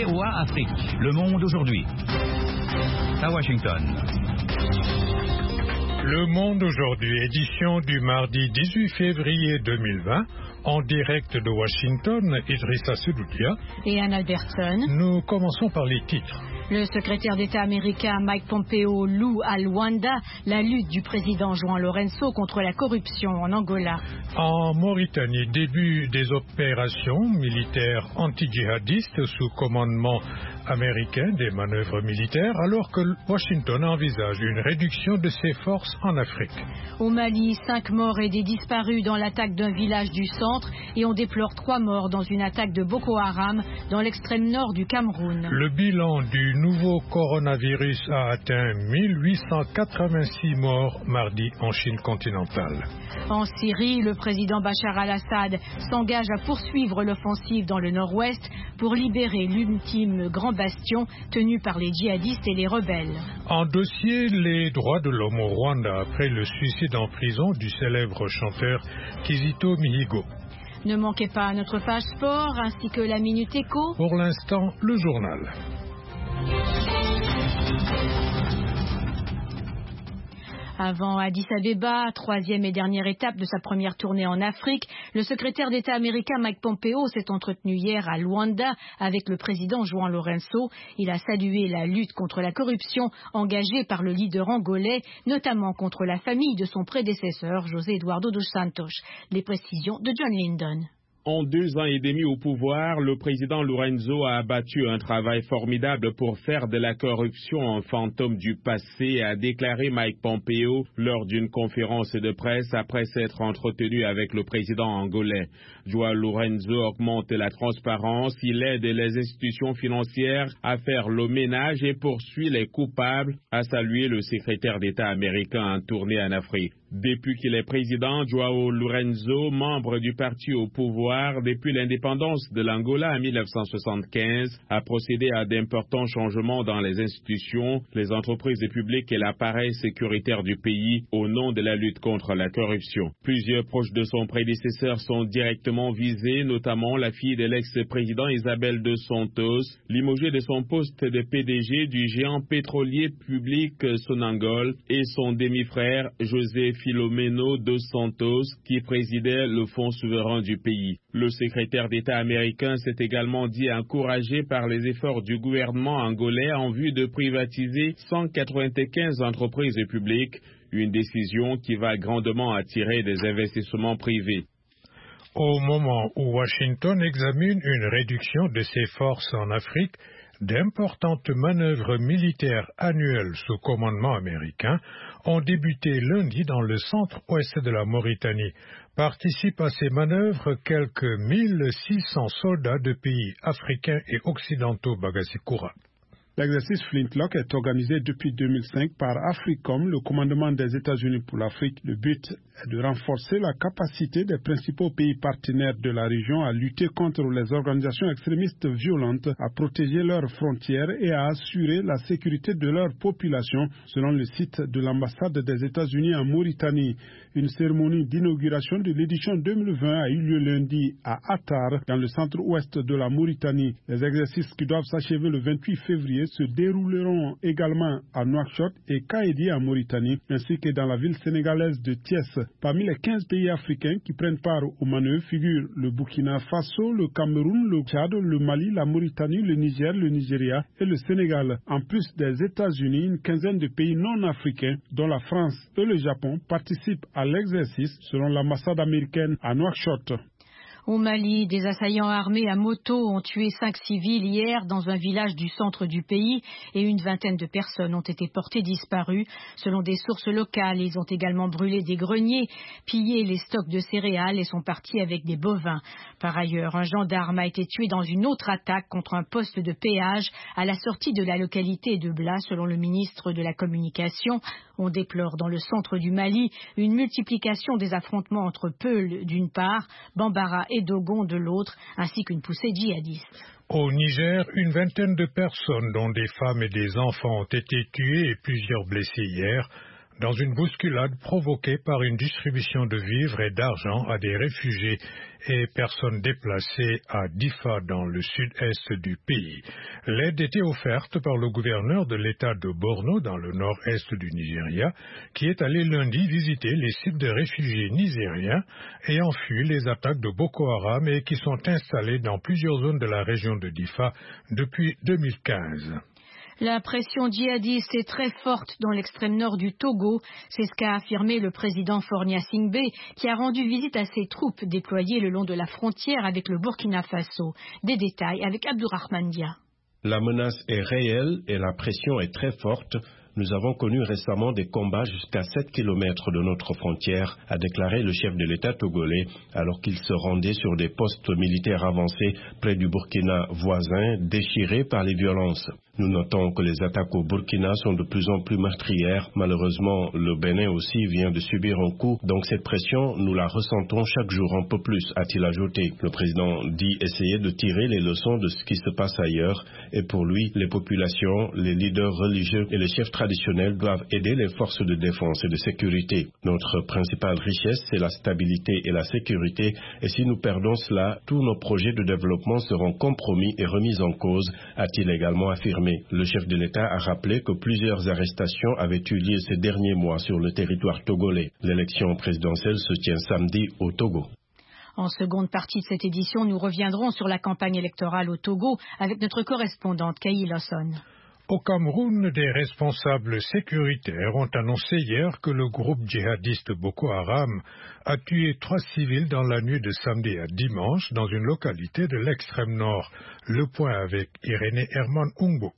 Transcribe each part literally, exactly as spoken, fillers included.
O A Afrique, Le Monde aujourd'hui. À Washington. Le Monde aujourd'hui, édition du mardi dix-huit février deux mille vingt, en direct de Washington, Idrissa Sedoudia et Anne Albertson. Nous commençons par les titres. Le secrétaire d'État américain Mike Pompeo loue à Luanda la lutte du président João Lourenço contre la corruption en Angola. En Mauritanie, début des opérations militaires anti-djihadistes sous commandement américain des manœuvres militaires, alors que Washington envisage une réduction de ses forces en Afrique. Au Mali, cinq morts et des disparus dans l'attaque d'un village du centre et on déplore trois morts dans une attaque de Boko Haram dans l'extrême nord du Cameroun. Le bilan du nouveau coronavirus a atteint mille huit cent quatre-vingt-six morts mardi en Chine continentale. En Syrie, le président Bachar al-Assad s'engage à poursuivre l'offensive dans le nord-ouest pour libérer l'ultime grand bastion tenu par les djihadistes et les rebelles. En dossier, les droits de l'homme au Rwanda après le suicide en prison du célèbre chanteur Kizito Mihigo. Ne manquez pas notre page sport ainsi que la Minute Éco. Pour l'instant, le journal. Avant Addis Abeba, troisième et dernière étape de sa première tournée en Afrique, le secrétaire d'État américain Mike Pompeo s'est entretenu hier à Luanda avec le président João Lourenço. Il a salué la lutte contre la corruption engagée par le leader angolais, notamment contre la famille de son prédécesseur, José Eduardo dos Santos. Les précisions de John Lyndon. En deux ans et demi au pouvoir, le président Lourenço a abattu un travail formidable pour faire de la corruption un fantôme du passé, a déclaré Mike Pompeo lors d'une conférence de presse après s'être entretenu avec le président angolais. João Lourenço augmente la transparence, il aide les institutions financières à faire le ménage et poursuit les coupables, a salué le secrétaire d'État américain en tournée en Afrique. Depuis qu'il est président, João Lourenço, membre du parti au pouvoir depuis l'indépendance de l'Angola en mille neuf cent soixante-quinze, a procédé à d'importants changements dans les institutions, les entreprises publiques et l'appareil sécuritaire du pays au nom de la lutte contre la corruption. Plusieurs proches de son prédécesseur sont directement visés, notamment la fille de l'ex-président Isabel dos Santos, limogée de son poste de P D G du géant pétrolier public Sonangol, et son demi-frère José Filomeno dos Santos, qui présidait le Fonds souverain du pays. Le secrétaire d'État américain s'est également dit encouragé par les efforts du gouvernement angolais en vue de privatiser cent quatre-vingt-quinze entreprises publiques, une décision qui va grandement attirer des investissements privés. Au moment où Washington examine une réduction de ses forces en Afrique, d'importantes manœuvres militaires annuelles sous commandement américain ont débuté lundi dans le centre-ouest de la Mauritanie. Participent à ces manœuvres quelques mille six cents soldats de pays africains et occidentaux Bagassi-Koura. L'exercice Flintlock est organisé depuis deux mille cinq par AFRICOM, le commandement des États-Unis pour l'Afrique. Le but est de renforcer la capacité des principaux pays partenaires de la région à lutter contre les organisations extrémistes violentes, à protéger leurs frontières et à assurer la sécurité de leur population, selon le site de l'ambassade des États-Unis en Mauritanie. Une cérémonie d'inauguration de l'édition deux mille vingt a eu lieu lundi à Attar, dans le centre-ouest de la Mauritanie. Les exercices qui doivent s'achever le vingt-huit février se dérouleront également à Nouakchott et Kaédi en Mauritanie, ainsi que dans la ville sénégalaise de Thiès. Parmi les quinze pays africains qui prennent part aux manœuvres figurent le Burkina Faso, le Cameroun, le Tchad, le Mali, la Mauritanie, le Niger, le Nigeria et le Sénégal. En plus des États-Unis, une quinzaine de pays non africains, dont la France et le Japon, participent à l'exercice, selon l'ambassade américaine à Nouakchott. Au Mali, des assaillants armés à moto ont tué cinq civils hier dans un village du centre du pays et une vingtaine de personnes ont été portées disparues. Selon des sources locales, ils ont également brûlé des greniers, pillé les stocks de céréales et sont partis avec des bovins. Par ailleurs, un gendarme a été tué dans une autre attaque contre un poste de péage à la sortie de la localité de Bla, selon le ministre de la Communication. On déplore dans le centre du Mali une multiplication des affrontements entre Peul d'une part, Bambara et Dogon de l'autre, ainsi qu'une poussée djihadiste. Au Niger, une vingtaine de personnes, dont des femmes et des enfants, ont été tuées et plusieurs blessés hier, dans une bousculade provoquée par une distribution de vivres et d'argent à des réfugiés et personnes déplacées à Difa dans le sud-est du pays. L'aide était offerte par le gouverneur de l'État de Borno dans le nord-est du Nigeria, qui est allé lundi visiter les sites de réfugiés nigériens ayant fui les attaques de Boko Haram et qui sont installés dans plusieurs zones de la région de Difa depuis deux mille quinze. La pression djihadiste est très forte dans l'extrême nord du Togo, c'est ce qu'a affirmé le président Fornia Singbe, qui a rendu visite à ses troupes déployées le long de la frontière avec le Burkina Faso. Des détails avec Abdourahmane Dia. La menace est réelle et la pression est très forte. Nous avons connu récemment des combats jusqu'à sept kilomètres de notre frontière, a déclaré le chef de l'État togolais, alors qu'il se rendait sur des postes militaires avancés près du Burkina voisin, déchirés par les violences. Nous notons que les attaques au Burkina sont de plus en plus meurtrières. Malheureusement, le Bénin aussi vient de subir un coup, donc cette pression, nous la ressentons chaque jour un peu plus, a-t-il ajouté. Le président dit essayer de tirer les leçons de ce qui se passe ailleurs, et pour lui, les populations, les leaders religieux et les chefs traditionnels doivent aider les forces de défense et de sécurité. Notre principale richesse, c'est la stabilité et la sécurité, et si nous perdons cela, tous nos projets de développement seront compromis et remis en cause, a-t-il également affirmé. Le chef de l'État a rappelé que plusieurs arrestations avaient eu lieu ces derniers mois sur le territoire togolais. L'élection présidentielle se tient samedi au Togo. En seconde partie de cette édition, nous reviendrons sur la campagne électorale au Togo avec notre correspondante Kayi Lawson. Au Cameroun, des responsables sécuritaires ont annoncé hier que le groupe djihadiste Boko Haram a tué trois civils dans la nuit de samedi à dimanche dans une localité de l'extrême nord. Le point avec Irénée Herman Ungbo.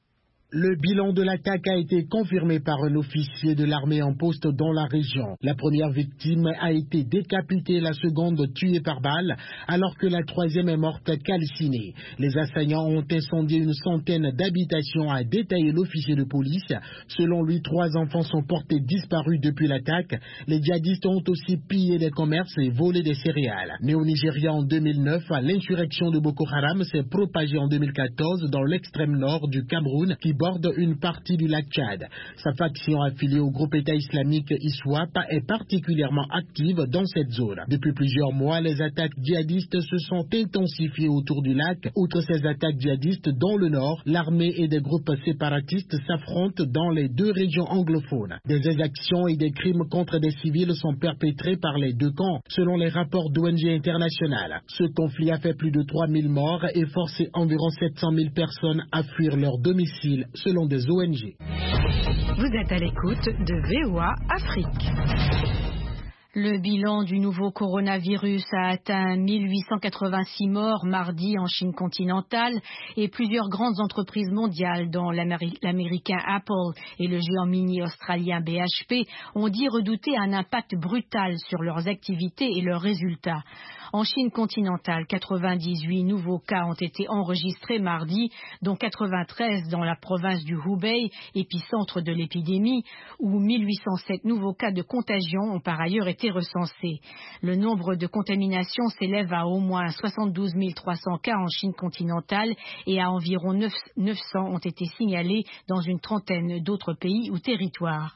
Le bilan de l'attaque a été confirmé par un officier de l'armée en poste dans la région. La première victime a été décapitée, la seconde tuée par balle, alors que la troisième est morte calcinée. Les assaillants ont incendié une centaine d'habitations, a détaillé l'officier de police. Selon lui, trois enfants sont portés disparus depuis l'attaque. Les djihadistes ont aussi pillé des commerces et volé des céréales. Né au Nigeria en deux mille neuf, l'insurrection de Boko Haram s'est propagée en deux mille quatorze dans l'extrême nord du Cameroun, qui borde une partie du lac Tchad. Sa faction affiliée au groupe État islamique ISWAP est particulièrement active dans cette zone. Depuis plusieurs mois, les attaques djihadistes se sont intensifiées autour du lac. Outre ces attaques djihadistes dans le nord, l'armée et des groupes séparatistes s'affrontent dans les deux régions anglophones. Des exactions et des crimes contre des civils sont perpétrés par les deux camps, selon les rapports d'O N G internationales. Ce conflit a fait plus de trois mille morts et forcé environ sept cent mille personnes à fuir leur domicile, selon des O N G. Vous êtes à l'écoute de V O A Afrique. Le bilan du nouveau coronavirus a atteint mille huit cent quatre-vingt-six morts mardi en Chine continentale et plusieurs grandes entreprises mondiales, dont l'américain Apple et le géant mini australien B H P, ont dit redouter un impact brutal sur leurs activités et leurs résultats. En Chine continentale, quatre-vingt-dix-huit nouveaux cas ont été enregistrés mardi, dont quatre-vingt-treize dans la province du Hubei, épicentre de l'épidémie, où mille huit cent sept nouveaux cas de contagion ont par ailleurs été recensés. Le nombre de contaminations s'élève à au moins soixante-douze mille trois cents cas en Chine continentale et à environ neuf cents ont été signalés dans une trentaine d'autres pays ou territoires.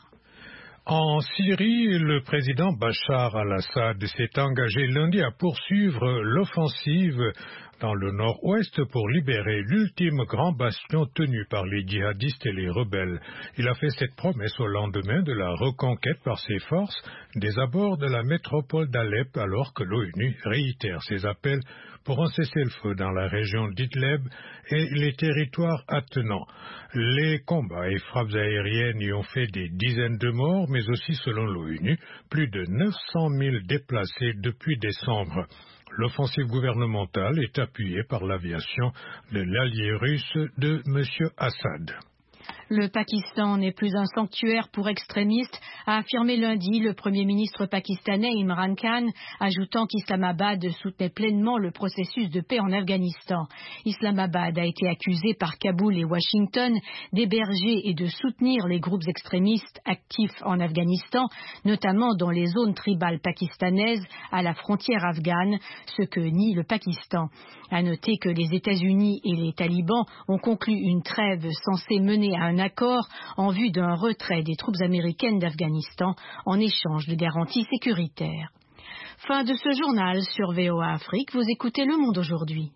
En Syrie, le président Bachar al-Assad s'est engagé lundi à poursuivre l'offensive dans le nord-ouest pour libérer l'ultime grand bastion tenu par les djihadistes et les rebelles. Il a fait cette promesse au lendemain de la reconquête par ses forces des abords de la métropole d'Alep, alors que l'ONU réitère ses appels pour un cessez-le-feu dans la région d'Idlib et les territoires attenants. Les combats et frappes aériennes y ont fait des dizaines de morts, mais aussi, selon l'ONU, plus de neuf cent mille déplacés depuis décembre. L'offensive gouvernementale est appuyée par l'aviation de l'allié russe de M. Assad. Le Pakistan n'est plus un sanctuaire pour extrémistes, a affirmé lundi le Premier ministre pakistanais Imran Khan, ajoutant qu'Islamabad soutenait pleinement le processus de paix en Afghanistan. Islamabad a été accusé par Kaboul et Washington d'héberger et de soutenir les groupes extrémistes actifs en Afghanistan, notamment dans les zones tribales pakistanaises à la frontière afghane, ce que nie le Pakistan. À noter que les États-Unis et les talibans ont conclu une trêve censée mener à un un accord en vue d'un retrait des troupes américaines d'Afghanistan en échange de garanties sécuritaires. Fin de ce journal sur V O A Afrique. Vous écoutez Le Monde aujourd'hui.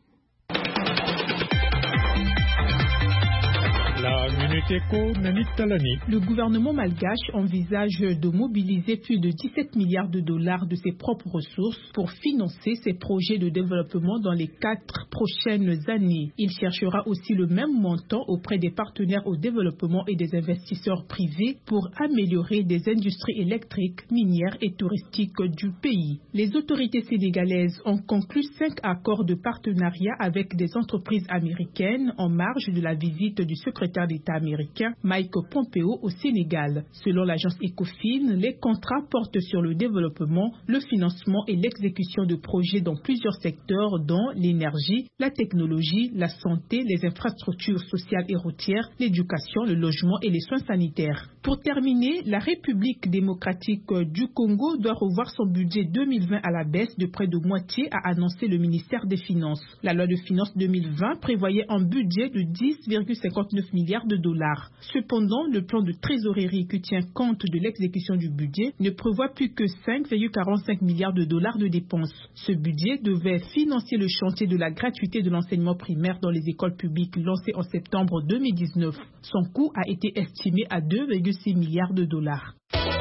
La Minute Éco, Nanit Talani. Le gouvernement malgache envisage de mobiliser plus de dix-sept milliards de dollars de ses propres ressources pour financer ses projets de développement dans les quatre prochaines années. Il cherchera aussi le même montant auprès des partenaires au développement et des investisseurs privés pour améliorer des industries électriques, minières et touristiques du pays. Les autorités sénégalaises ont conclu cinq accords de partenariat avec des entreprises américaines en marge de la visite du secrétaire d'État américain Mike Pompeo au Sénégal. Selon l'agence Ecofin, les contrats portent sur le développement, le financement et l'exécution de projets dans plusieurs secteurs dont l'énergie, la technologie, la santé, les infrastructures sociales et routières, l'éducation, le logement et les soins sanitaires. Pour terminer, la République démocratique du Congo doit revoir son budget deux mille vingt à la baisse de près de moitié, a annoncé le ministère des Finances. La loi de finances deux mille vingt prévoyait un budget de dix virgule cinquante-neuf milliards de dollars. Cependant, le plan de trésorerie qui tient compte de l'exécution du budget ne prévoit plus que cinq virgule quarante-cinq milliards de dollars de dépenses. Ce budget devait financer le chantier de la gratuité de l'enseignement primaire dans les écoles publiques lancé en septembre deux mille dix-neuf. Son coût a été estimé à deux virgule six milliards de dollars.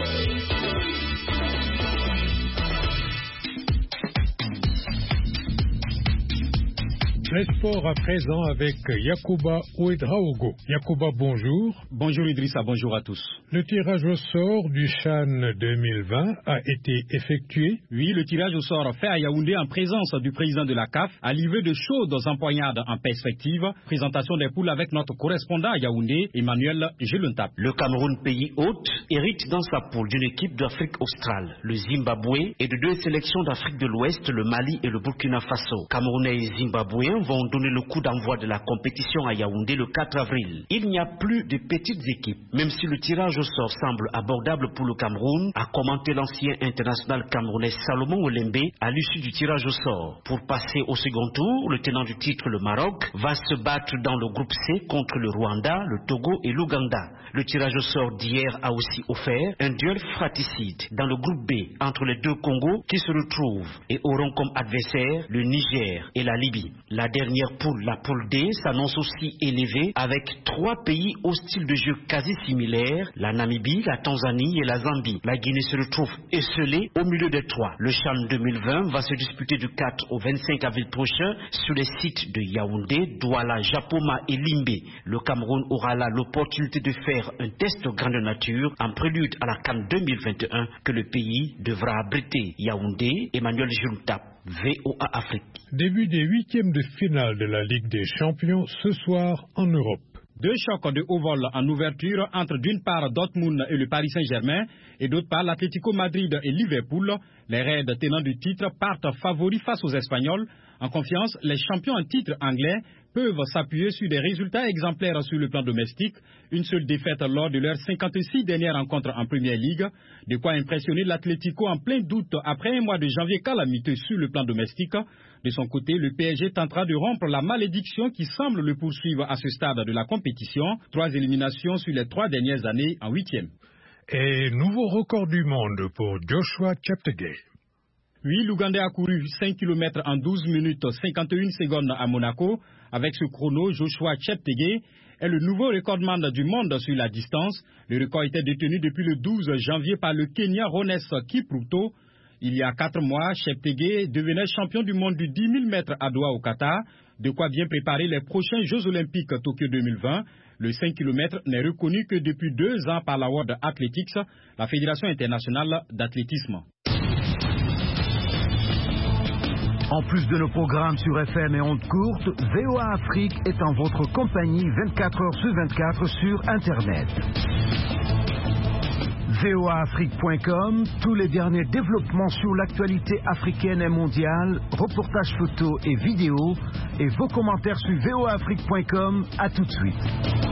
Les sports à présent avec Yacouba Ouedraogo. Yacouba, bonjour. Bonjour Idrissa, bonjour à tous. Le tirage au sort du Chan deux mille vingt a été effectué. Oui, le tirage au sort fait à Yaoundé en présence du président de la C A F a livré de chaudes empoignades en perspective. Présentation des poules avec notre correspondant à Yaoundé, Emmanuel Geluntap. Le Cameroun, pays hôte, hérite dans sa poule d'une équipe d'Afrique australe, le Zimbabwe, et de deux sélections d'Afrique de l'Ouest, le Mali et le Burkina Faso. Camerounais et Zimbabwéens vont donner le coup d'envoi de la compétition à Yaoundé le quatre avril. Il n'y a plus de petites équipes, même si le tirage au sort semble abordable pour le Cameroun, a commenté l'ancien international camerounais Salomon Olembe à l'issue du tirage au sort. Pour passer au second tour, le tenant du titre, le Maroc, va se battre dans le groupe C contre le Rwanda, le Togo et l'Ouganda. Le tirage au sort d'hier a aussi offert un duel fratricide dans le groupe B entre les deux Congos qui se retrouvent et auront comme adversaires le Niger et la Libye. La dernière poule, la poule D, s'annonce aussi élevée avec trois pays au style de jeu quasi similaire, la Namibie, la Tanzanie et la Zambie. La Guinée se retrouve esselée au milieu des trois. Le Chan deux mille vingt va se disputer du quatre au vingt-cinq avril prochain sur les sites de Yaoundé, Douala, Japoma et Limbé. Le Cameroun aura là l'opportunité de faire un test de grande nature en prélude à la CAN deux mille vingt et un que le pays devra abriter. Yaoundé, Emmanuel Juntap, V O A Afrique. Début des huitièmes de finale de la Ligue des Champions ce soir en Europe. Deux chocs de haut vol en ouverture entre d'une part Dortmund et le Paris Saint-Germain et d'autre part l'Atlético Madrid et Liverpool. Les Reds tenants du titre partent favoris face aux Espagnols. En confiance, les champions en titre anglais peuvent s'appuyer sur des résultats exemplaires sur le plan domestique. Une seule défaite lors de leurs cinquante-six dernières rencontres en Première Ligue. De quoi impressionner l'Atlético en plein doute après un mois de janvier calamiteux sur le plan domestique. De son côté, le P S G tentera de rompre la malédiction qui semble le poursuivre à ce stade de la compétition. Trois éliminations sur les trois dernières années en huitième. Et nouveau record du monde pour Joshua Cheptegei. Oui, l'Ougandais a couru cinq kilomètres en douze minutes cinquante et une secondes à Monaco. Avec ce chrono, Joshua Cheptegei est le nouveau recordman du monde sur la distance. Le record était détenu depuis le douze janvier par le Kenya Rones Kipruto. Il y a quatre mois, Cheptegei devenait champion du monde du dix mille mètres à Doha au Qatar. De quoi bien préparer les prochains Jeux Olympiques Tokyo deux mille vingt. Le cinq kilomètres n'est reconnu que depuis deux ans par la World Athletics, la Fédération internationale d'athlétisme. En plus de nos programmes sur F M et ondes courtes, V O A Afrique est en votre compagnie vingt-quatre heures sur vingt-quatre sur Internet. V O A Afrique point com, tous les derniers développements sur l'actualité africaine et mondiale, reportages photos et vidéos, et vos commentaires sur V O A Afrique point com. À tout de suite.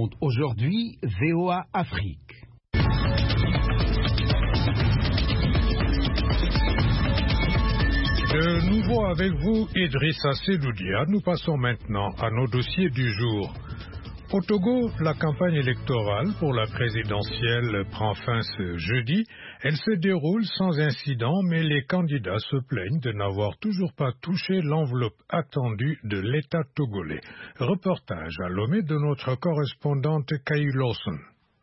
raconte aujourd'hui V O A Afrique. De nouveau avec vous, Idrissa Seloudia. Nous passons maintenant à nos dossiers du jour. Au Togo, la campagne électorale pour la présidentielle prend fin ce jeudi. Elle se déroule sans incident, mais les candidats se plaignent de n'avoir toujours pas touché l'enveloppe attendue de l'État togolais. Reportage à Lomé de notre correspondante Kay Lawson.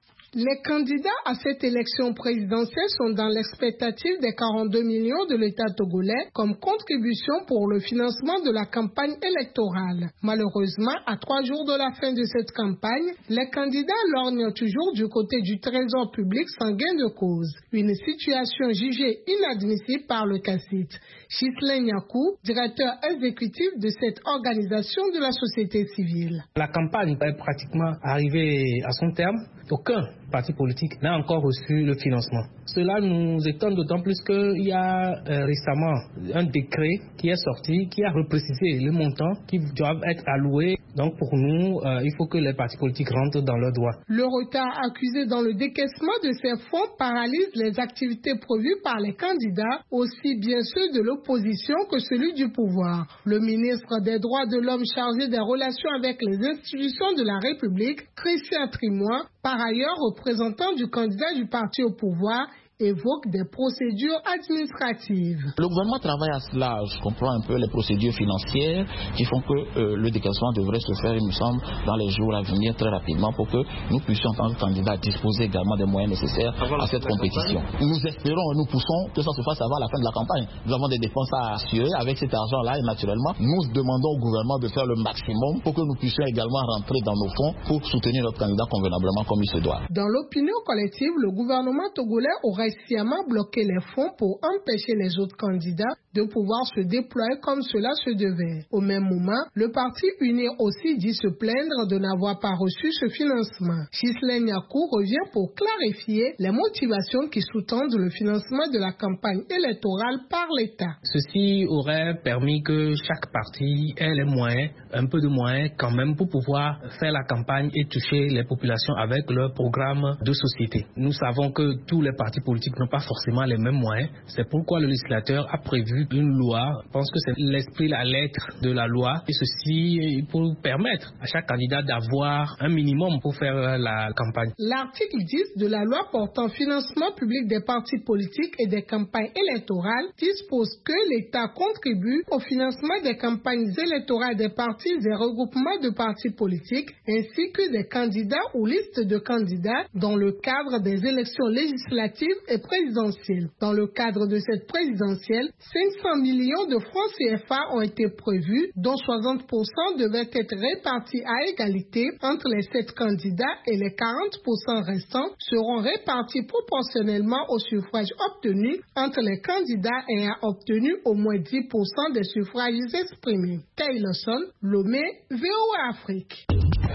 Les candidats à cette élection présidentielle sont dans l'expectative des quarante-deux millions de l'État togolais comme contribution pour le financement de la campagne électorale. Malheureusement, à trois jours de la fin de cette campagne, les candidats lorgnent toujours du côté du trésor public sans gain de cause. Une situation jugée inadmissible par le C A C I T. Chislin Nyakou, directeur exécutif de cette organisation de la société civile. La campagne est pratiquement arrivée à son terme. Aucun parti politique n'a encore reçu le financement. Cela nous étonne d'autant plus qu'il y a euh, récemment un décret qui est sorti, qui a reprécisé les montants qui doivent être alloués. Donc pour nous, euh, il faut que les partis politiques rentrent dans leurs droits. Le retard accusé dans le décaissement de ces fonds paralyse les activités prévues par les candidats, aussi bien ceux de l'opposition que celui du pouvoir. Le ministre des Droits de l'Homme chargé des relations avec les institutions de la République, Christian Trimois, par ailleurs représentant du candidat du parti au pouvoir, évoque des procédures administratives. Le gouvernement travaille à cela. Je comprends un peu les procédures financières qui font que euh, le décaissement devrait se faire, il me semble, dans les jours à venir très rapidement pour que nous puissions, en tant que candidats, disposer également des moyens nécessaires à cette compétition. Nous espérons et nous poussons que ça se fasse avant la fin de la campagne. Nous avons des dépenses à assurer avec cet argent-là et naturellement, nous demandons au gouvernement de faire le maximum pour que nous puissions également rentrer dans nos fonds pour soutenir notre candidat convenablement comme il se doit. Dans l'opinion collective, le gouvernement togolais aurait sciemment bloqué les fonds pour empêcher les autres candidats de pouvoir se déployer comme cela se devait. Au même moment, le parti Unir aussi dit se plaindre de n'avoir pas reçu ce financement. Chislin Nyakou revient pour clarifier les motivations qui sous-tendent le financement de la campagne électorale par l'État. Ceci aurait permis que chaque parti ait les moyens, un peu de moyens quand même pour pouvoir faire la campagne et toucher les populations avec leur programme de société. Nous savons que tous les partis politiques n'ont pas forcément les mêmes moyens. C'est pourquoi le législateur a prévu une loi. Je pense que c'est l'esprit, la lettre de la loi. Et ceci pour permettre à chaque candidat d'avoir un minimum pour faire la campagne. L'article dix de la loi portant financement public des partis politiques et des campagnes électorales dispose que l'État contribue au financement des campagnes électorales des partis et regroupements de partis politiques ainsi que des candidats ou listes de candidats dans le cadre des élections législatives et présidentielle. Dans le cadre de cette présidentielle, cinq cents millions de francs C F A ont été prévus, dont soixante pour cent devaient être répartis à égalité entre les sept candidats et les quarante pour cent restants seront répartis proportionnellement aux suffrages obtenus entre les candidats ayant obtenu au moins dix pour cent des suffrages exprimés. Taylorson, Lomé, V O A Afrique.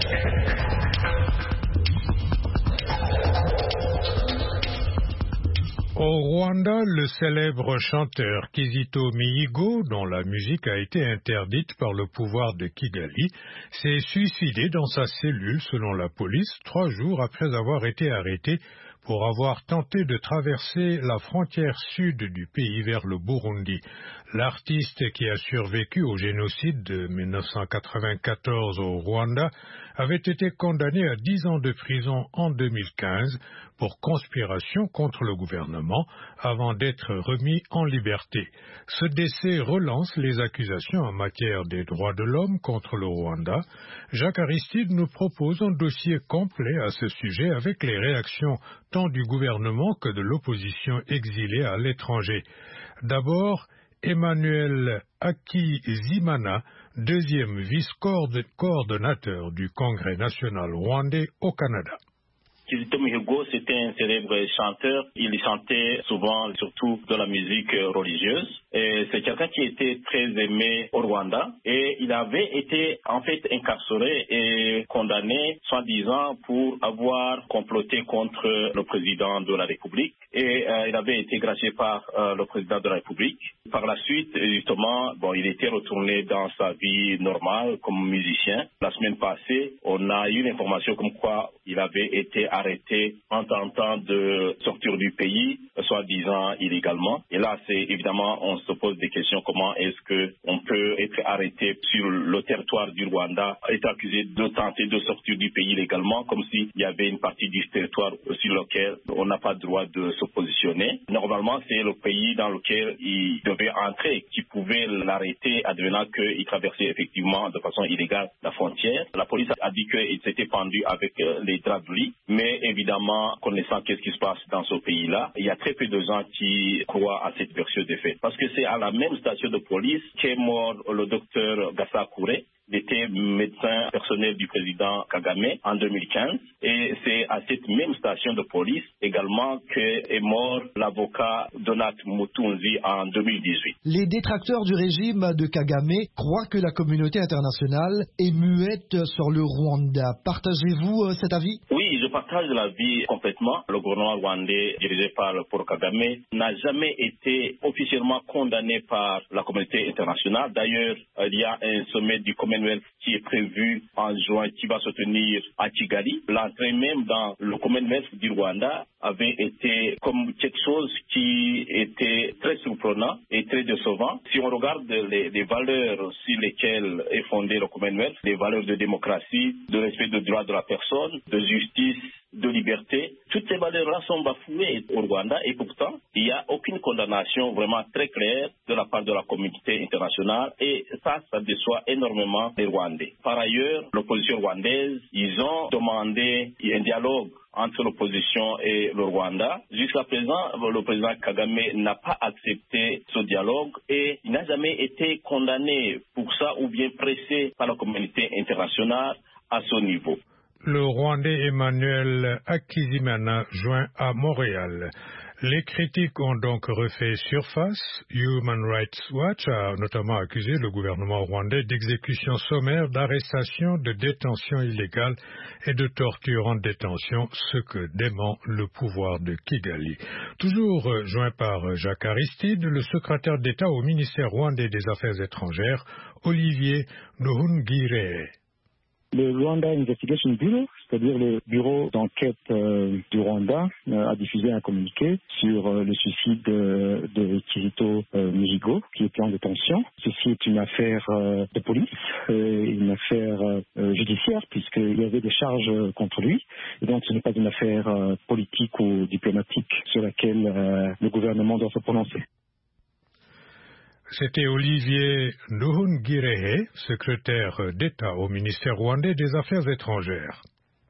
Au Rwanda, le célèbre chanteur Kizito Mihigo, dont la musique a été interdite par le pouvoir de Kigali, s'est suicidé dans sa cellule, selon la police, trois jours après avoir été arrêté pour avoir tenté de traverser la frontière sud du pays vers le Burundi. L'artiste qui a survécu au génocide de mille neuf cent quatre-vingt-quatorze au Rwanda avait été condamné à dix ans de prison en deux mille quinze pour conspiration contre le gouvernement avant d'être remis en liberté. Ce décès relance les accusations en matière des droits de l'homme contre le Rwanda. Jacques Aristide nous propose un dossier complet à ce sujet avec les réactions tant du gouvernement que de l'opposition exilée à l'étranger. D'abord, Emmanuel Akizimana, deuxième vice-coordonnateur du Congrès national rwandais au Canada. Kizito Mihigo, c'était un célèbre chanteur. Il chantait souvent, surtout dans la musique religieuse. Et c'est quelqu'un qui était très aimé au Rwanda. Et il avait été, en fait, incarcéré et condamné, soi-disant, pour avoir comploté contre le président de la République. Et euh, il avait été gracié par euh, le président de la République. Par la suite, justement, bon, il était retourné dans sa vie normale comme musicien. La semaine passée, on a eu l'information comme quoi il avait été arrêté en tentant de sortir du pays, soi-disant illégalement. Et là, c'est évidemment, on se pose des questions. Comment est-ce que on peut être arrêté sur le territoire du Rwanda, être accusé de tenter de sortir du pays illégalement, comme s'il y avait une partie du territoire sur lequel on n'a pas le droit de se positionner. Normalement, c'est le pays dans lequel il devait entrer qui pouvait l'arrêter, advenant qu'il traversait effectivement de façon illégale la frontière. La police a dit qu'il s'était pendu avec les draps de lit, mais évidemment, connaissant qu'est-ce qui se passe dans ce pays-là, il y a très peu de gens qui croient à cette version des faits. Parce que c'est à la même station de police qu'est mort le docteur Gasakure. Il était médecin personnel du président Kagame en deux mille quinze et c'est à cette même station de police également qu'est mort l'avocat Donat Mutunzi en deux mille dix-huit. Les détracteurs du régime de Kagame croient que la communauté internationale est muette sur le Rwanda. Partagez-vous cet avis? Oui, je partage l'avis complètement. Le gouvernement rwandais dirigé par Paul Kagame n'a jamais été officiellement condamné par la communauté internationale. D'ailleurs, il y a un sommet du Commonwealth qui est prévu en juin, qui va se tenir à Kigali. L'entrée même dans le Commonwealth du Rwanda avait été comme quelque chose qui était très surprenant et très décevant. Si on regarde les, les valeurs sur lesquelles est fondé le Commonwealth, les valeurs de démocratie, de respect des droits de la personne, de justice, de liberté, toutes ces valeurs-là sont bafouées au Rwanda et pourtant, il n'y a aucune condamnation vraiment très claire de la part de la communauté internationale et ça, ça déçoit énormément les Rwandais. Par ailleurs, l'opposition rwandaise, ils ont demandé un dialogue entre l'opposition et le Rwanda. Jusqu'à présent, le président Kagame n'a pas accepté ce dialogue et il n'a jamais été condamné pour ça ou bien pressé par la communauté internationale à ce niveau. Le Rwandais Emmanuel Akizimana joint à Montréal. Les critiques ont donc refait surface. Human Rights Watch a notamment accusé le gouvernement rwandais d'exécution sommaire, d'arrestation, de détention illégale et de torture en détention, ce que dément le pouvoir de Kigali. Toujours joint par Jacques Aristide, le secrétaire d'État au ministère rwandais des Affaires étrangères, Olivier Nduhungirehe. Le Rwanda Investigation Bureau, c'est-à-dire le bureau d'enquête euh, du Rwanda, euh, a diffusé un communiqué sur euh, le suicide de, de Kizito euh, Mihigo, qui était en détention. Ceci est une affaire euh, de police, euh, une affaire euh, judiciaire, puisqu'il y avait des charges contre lui. Et donc ce n'est pas une affaire euh, politique ou diplomatique sur laquelle euh, le gouvernement doit se prononcer. C'était Olivier Nduhungirehe, secrétaire d'État au ministère rwandais des Affaires étrangères.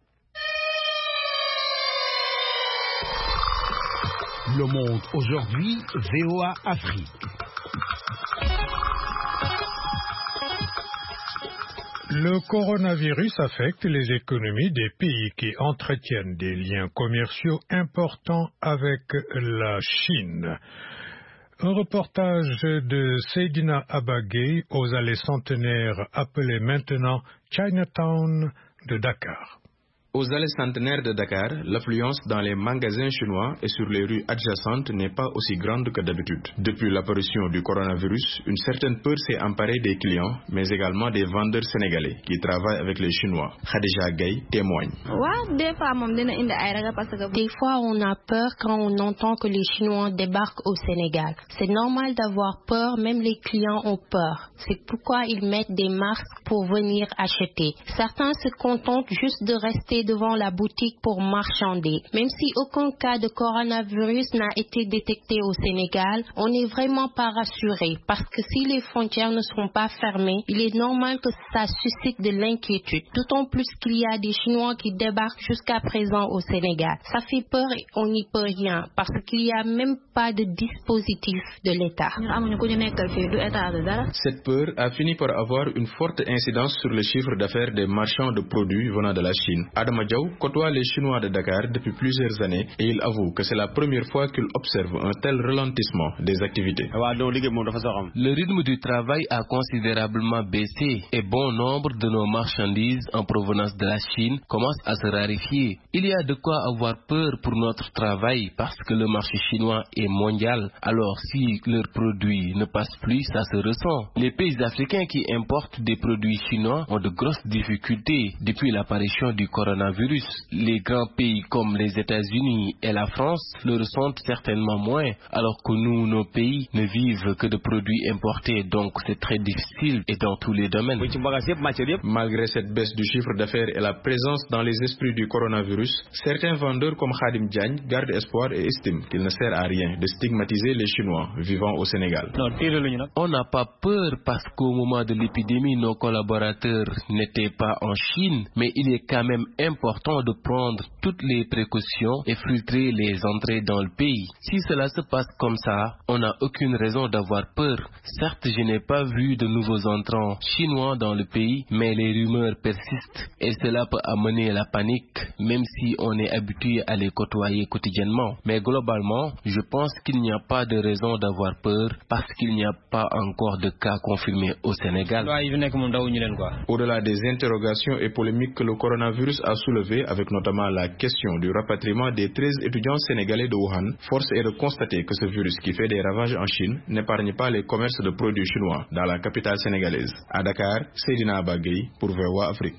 Le Monde aujourd'hui, V O A Afrique. Le coronavirus affecte les économies des pays qui entretiennent des liens commerciaux importants avec la Chine. Un reportage de Seydina Abagay aux allées centenaires appelées maintenant Chinatown de Dakar. Aux allées centenaires de Dakar, l'affluence dans les magasins chinois et sur les rues adjacentes n'est pas aussi grande que d'habitude. Depuis l'apparition du coronavirus, une certaine peur s'est emparée des clients, mais également des vendeurs sénégalais qui travaillent avec les Chinois. Khadija Gay témoigne. Des fois, on a peur quand on entend que les Chinois débarquent au Sénégal. C'est normal d'avoir peur, même les clients ont peur. C'est pourquoi ils mettent des masques pour venir acheter. Certains se contentent juste de rester devant la boutique pour marchander. Même si aucun cas de coronavirus n'a été détecté au Sénégal, on n'est vraiment pas rassuré parce que si les frontières ne sont pas fermées, il est normal que ça suscite de l'inquiétude. D'autant plus qu'il y a des Chinois qui débarquent jusqu'à présent au Sénégal. Ça fait peur et on n'y peut rien parce qu'il n'y a même pas de dispositif de l'État. Cette peur a fini par avoir une forte incidence sur le chiffre d'affaires des marchands de produits venant de la Chine. Adama Diaw côtoie les Chinois de Dakar depuis plusieurs années et il avoue que c'est la première fois qu'il observe un tel ralentissement des activités. Le rythme du travail a considérablement baissé et bon nombre de nos marchandises en provenance de la Chine commencent à se raréfier. Il y a de quoi avoir peur pour notre travail parce que le marché chinois est mondial. Alors si leurs produits ne passent plus, ça se ressent. Les pays africains qui importent des produits chinois ont de grosses difficultés depuis l'apparition du coronavirus. Les grands pays comme les États-Unis et la France le ressentent certainement moins, alors que nous, nos pays, ne vivent que de produits importés, donc c'est très difficile et dans tous les domaines. Malgré cette baisse du chiffre d'affaires et la présence dans les esprits du coronavirus, certains vendeurs comme Khadim Diagne gardent espoir et estiment qu'il ne sert à rien de stigmatiser les Chinois vivant au Sénégal. On n'a pas peur parce qu'au moment de l'épidémie, nos collaborateurs n'étaient pas en Chine, mais il est quand même important de prendre toutes les précautions et filtrer les entrées dans le pays. Si cela se passe comme ça, on n'a aucune raison d'avoir peur. Certes, je n'ai pas vu de nouveaux entrants chinois dans le pays, mais les rumeurs persistent et cela peut amener la panique, même si on est habitué à les côtoyer quotidiennement. Mais globalement, je pense qu'il n'y a pas de raison d'avoir peur parce qu'il n'y a pas encore de cas confirmés au Sénégal. Au-delà des interrogations et polémiques que le coronavirus a soulevées, avec notamment la question du rapatriement des treize étudiants sénégalais de Wuhan, force est de constater que ce virus qui fait des ravages en Chine n'épargne pas les commerces de produits chinois dans la capitale sénégalaise. À Dakar, Seydina Abagay pour V O A Afrique.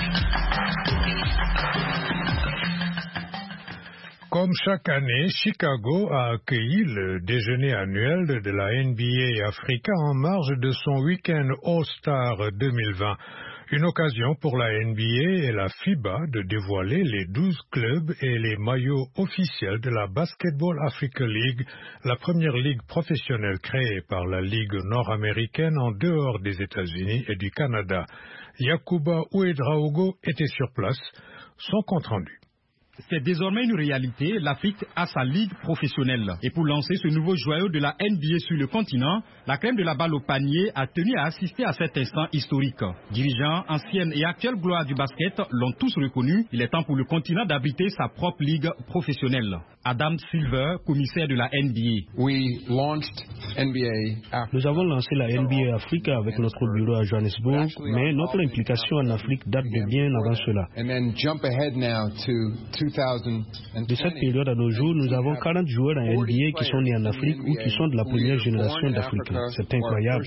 Comme chaque année, Chicago a accueilli le déjeuner annuel de la N B A Africa en marge de son week-end All-Star deux mille vingt. Une occasion pour la N B A et la FIBA de dévoiler les douze clubs et les maillots officiels de la Basketball Africa League, la première ligue professionnelle créée par la Ligue nord-américaine en dehors des États-Unis et du Canada. Yacouba Ouedraogo était sur place. Son compte rendu. C'est désormais une réalité, l'Afrique a sa ligue professionnelle. Et pour lancer ce nouveau joyau de la N B A sur le continent, la crème de la balle au panier a tenu à assister à cet instant historique. Dirigeants, anciennes et actuelles gloires du basket l'ont tous reconnu. Il est temps pour le continent d'abriter sa propre ligue professionnelle. Adam Silver, commissaire de la N B A. Nous avons lancé la N B A Africa avec notre bureau à Johannesburg, mais notre implication en Afrique date de bien avant cela. De cette période à nos jours, nous avons quarante joueurs en N B A qui sont nés en Afrique ou qui sont de la première génération d'Africains. C'est incroyable.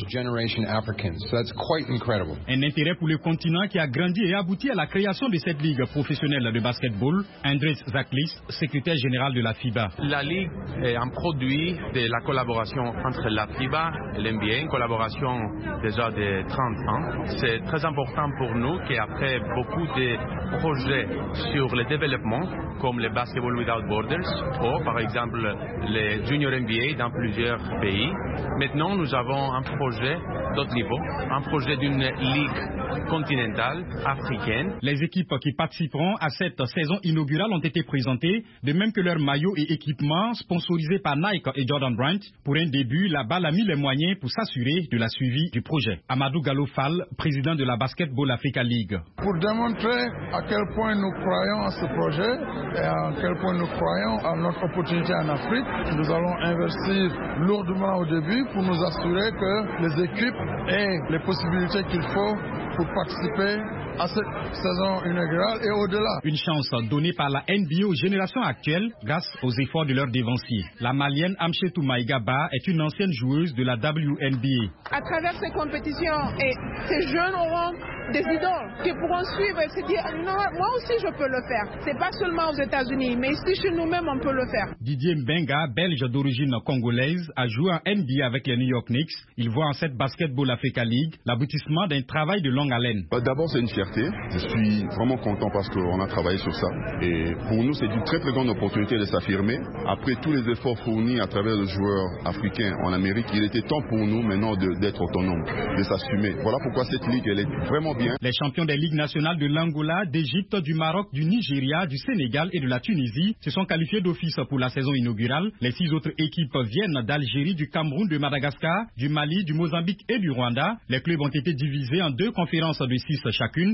Un intérêt pour le continent qui a grandi et abouti à la création de cette ligue professionnelle de basketball. Andres Zaklis, secrétaire général de la FIBA. La ligue est un produit de la collaboration entre la FIBA et l'N B A, une collaboration déjà de trente ans. C'est très important pour nous qu'après beaucoup de projets sur le développement, comme le Basketball Without Borders ou par exemple les Junior N B A dans plusieurs pays. Maintenant, nous avons un projet d'autre niveau, un projet d'une ligue continentale africaine. Les équipes qui participeront à cette saison inaugurale ont été présentées, de même que leurs maillots et équipements sponsorisés par Nike et Jordan Brand. Pour un début, la balle a mis les moyens pour s'assurer de la suivi du projet. Amadou Gallo Fall, président de la Basketball Africa League. Pour démontrer à quel point nous croyons à ce projet et à quel point nous croyons à notre opportunité en Afrique, nous allons investir lourdement au début pour nous assurer que les équipes aient les possibilités qu'il faut pour participer à cette saison inaugurale et au-delà. Une chance donnée par la N B A aux générations actuelles grâce aux efforts de leurs dévanciers. La Malienne Amchetou Maïgaba est une ancienne joueuse de la W N B A. À travers ces compétitions, et ces jeunes auront des idoles qui pourront suivre et se dire non, moi aussi je peux le faire. C'est pas seulement aux États-Unis, mais ici chez nous-mêmes on peut le faire. Didier Mbenga, belge d'origine congolaise, a joué en N B A avec les New York Knicks. Il voit en cette Basketball Africa League l'aboutissement d'un travail de longue haleine. D'abord, c'est une fierté. Je suis vraiment content parce qu'on a travaillé sur ça. Et pour nous, c'est une très très grande opportunité de s'affirmer. Après tous les efforts fournis à travers les joueurs africains en Amérique, il était temps pour nous maintenant d'être autonomes, de s'assumer. Voilà pourquoi cette ligue, elle est vraiment bien. Les champions des ligues nationales de l'Angola, d'Égypte, du Maroc, du Nigeria, du Sénégal et de la Tunisie se sont qualifiés d'office pour la saison inaugurale. Les six autres équipes viennent d'Algérie, du Cameroun, de Madagascar, du Mali, du Mozambique et du Rwanda. Les clubs ont été divisés en deux conférences de six chacune.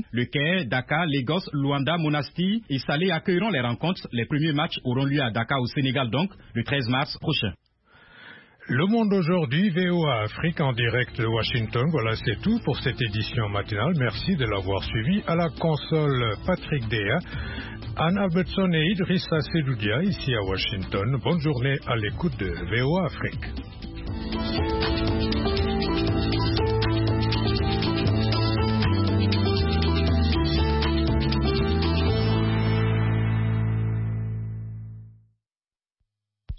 Cameroun, Le Caire, Dakar, Lagos, Luanda, Monastir et Salé accueilleront les rencontres. Les premiers matchs auront lieu à Dakar au Sénégal donc le treize mars prochain. Le Monde aujourd'hui, V O A Afrique en direct de Washington. Voilà, c'est tout pour cette édition matinale. Merci de l'avoir suivi. À la console, Patrick Dea, Anne Albertson et Idrissa Sedoudia ici à Washington. Bonne journée à l'écoute de V O A Afrique.